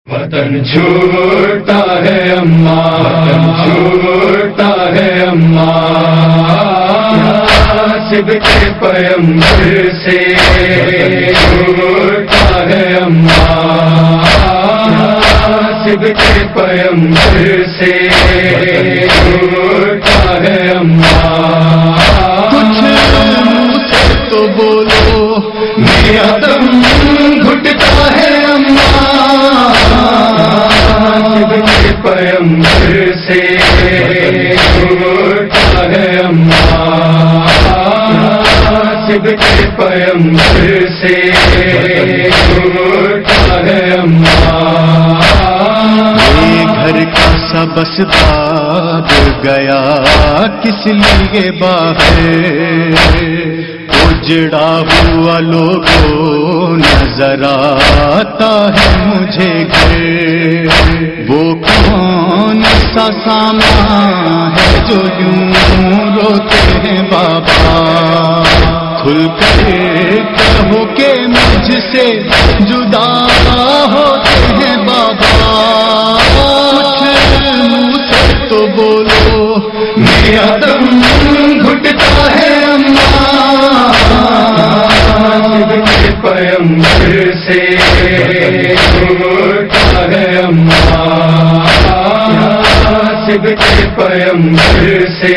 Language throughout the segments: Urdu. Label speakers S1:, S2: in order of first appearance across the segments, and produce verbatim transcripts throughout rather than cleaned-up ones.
S1: وطن چھوٹا ہے اماں، وطن چھوٹا ہے اماں، ناصب کے پیمبر سے چھوٹا ہے اماں، ناصب کے پیمبر سے چھوٹا ہے اماں،
S2: کچھ منہ سے تو بولو
S1: میرا دم گھٹتا ہے اماں، ناصب کے پیمبر سے چھوٹا ہے اماں، ناصب کے پیمبر سے چھوٹا ہے اماں،
S2: یہ گھر کا سبس باد گیا کس لیے باہر، اجڑا ہوا لوگوں نظر آتا ہے مجھے گھر، وہ کون سا سامان ہے جو یوں روتے ہیں بابا، کھل کر کہو کہ مجھ سے جدا ہوتے ہیں بابا، کچھ منہ سے تو بولو
S1: میرا دم گھٹتا ہے اماں، ناصب کے پیمبر سے چھوٹا ہے اماں، ناصب کے پیمبر سے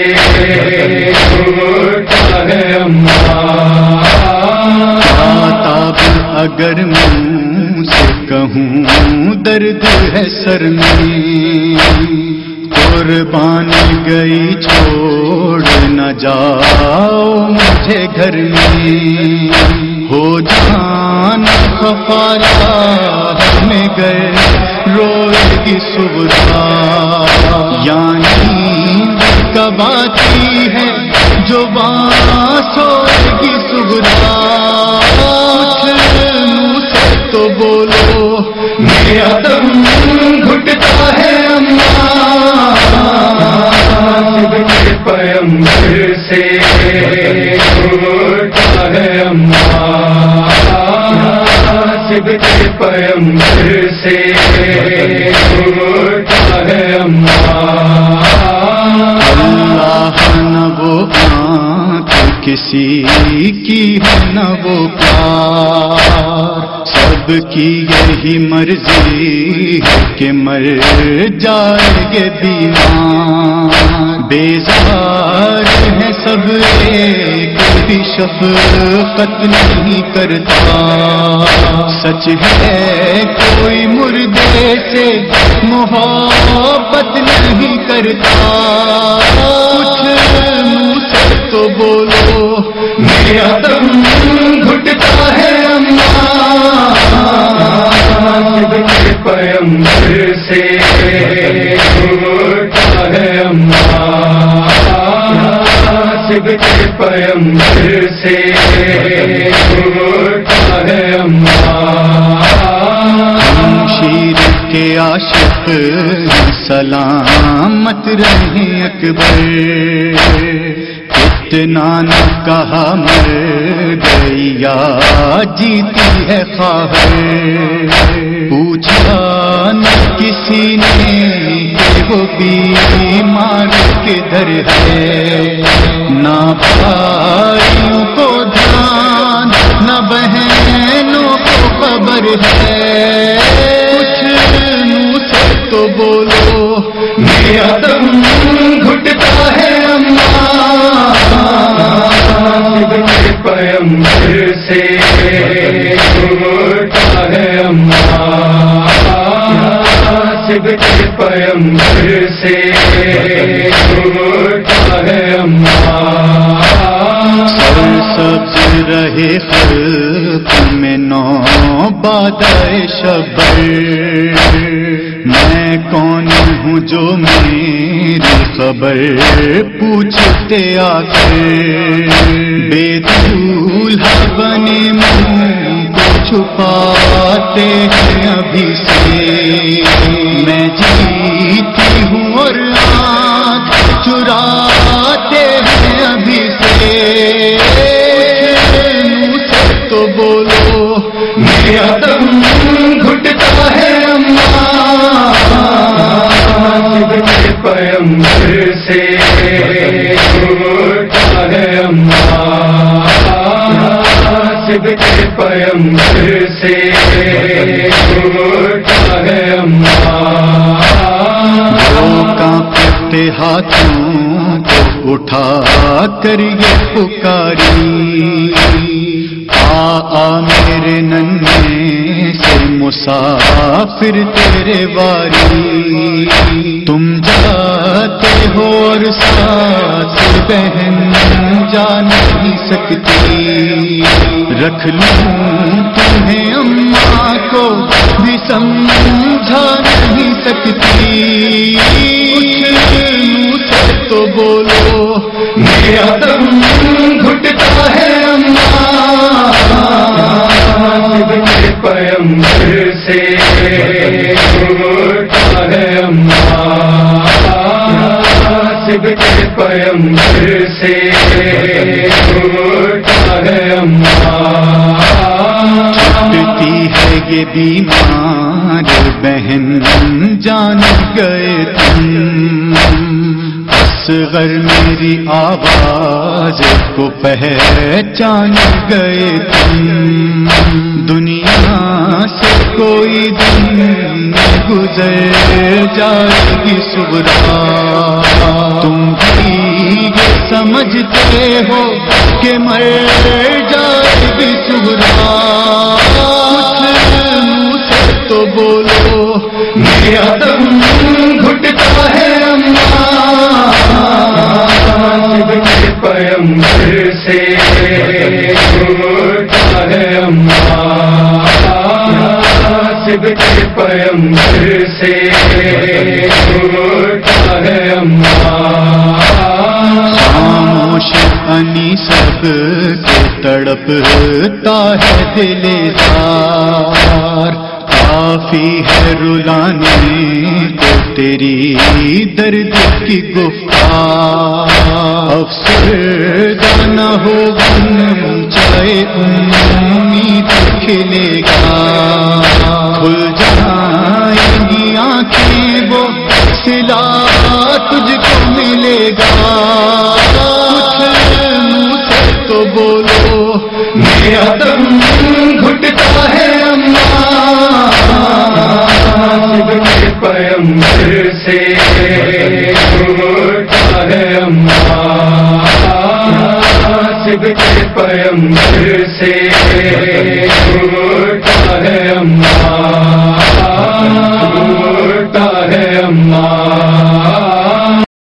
S1: چھوٹا ہے اماں،
S2: آتاب اگر منہ سے کہوں درد ہے سر میں، قربانی گئی چھوڑ نہ جاؤ مجھے گھر میں، ہو جانا خفایا ہمیں گئے روئے گی صبح، یعنی کب آتی ہے جو باں سوئے گی صبح، کچھ منہ سے تو بولو
S1: میرا دم گھٹتا ہے اماں، ناصب کے پیمبر سے چھوٹا ہے اماں، ناصب کے پیمبر سے چھوٹا ہے اماں،
S2: اللہ نہ وہ آنکھ کسی کی ہے نہ وہ پیار، سب کی یہی مرضی ہے کہ مر جائیں گے بیمار، بیزار ہے سب ایک بھی شفقت نہیں کرتا، سچ ہے کوئی مردے سے محبت نہیں کرتا، کچھ منہ سے تو بولو
S1: میرا دم گھٹتا ہے اماں، ناصب کے پیمبر سے چھوٹا ہے اماں، ناصب کے پیمبر سے چھوٹا ہے اماں،
S2: شیر کے عاشق سلامت رہے اکبر، اتنا نہ کہا مر گئی یا جیتی ہے خواہر، پوچھا نہ کسی نے کہ وہ بیمار کدھر ہے، نہ بھائیوں کو دھیان نہ بہنوں کو خبر ہے، کچھ منہ سے تو بولو
S1: میرا دم گھٹتا ہے اماں، ناصب کے پیمبر سے چھوٹا ہے اماں، ناصب کے پیمبر سے چھوٹا ہے اماں،
S2: سبز رہے خلق میں نوباد شبر، میں کون ہوں جو میری خبر پوچھتے آ کر، بے دولہا بنے منہ کو چھپاتے ہیں ابھی سے، میں جیتی ہوں اور آنکھ چراتے ہیں ابھی سے، منہ سے تو بولو
S1: میرا دم گھٹتا ہے اماں، پیمبر سے چھوٹا ہے اماں، ناصب کے پیمبر سے چھوٹا ہے اماں،
S2: وہ کانپتے ہاتھوں کو اٹھا کر یہ پکاری، آ آ میرے ننھے سے مسافر تیرے واری، تم جاتے ہو اور ساتھ بہن جا نہیں سکتی، رکھ لوں تمہیں اماں کو بھی سمجھا نہیں سکتی، کچھ منہ سے تو بولو
S1: میرا دم گھٹتا ہے اماں، ناصب کے پیمبر سے چھوٹا ہے اماں، ناصب کے پیمبر سے چھوٹا ہے اماں،
S2: چھٹتی ہے یہ بیمار بہن جان گئے تم، اصغر میری آواز کو پہچان گئے تم، دنیا سے کوئی دن گزر جائے گی صبح، تم بھی یہ سمجھتے ہو کہ مر جائے گی صبح، تو بولو
S1: میرا دم گھٹتا ہے اماں، ناصب کے پیمبر سے چھوٹا ہے اماں، ناصب کے پیمبر سے چھوٹا ہے اماں،
S2: خاموش انی سب کو تڑپتا ہے دل دار، کافی ہے رلانے کو تیری درد کی گفتار، افسردہ نہ ہو غم چاہے امید کھلے گا، کھل جائیں گی آنکھیں وہ صلا تجھ کو ملے گا، کچھ منہ سے تو بولو
S1: میرا دم گھٹتا ہے اماں، ناصب کے پیمبر سے چھوٹا ہے اماں، ناصب کے پیمبر سے چھوٹا ہے اماں، چھوٹا ہے اماں۔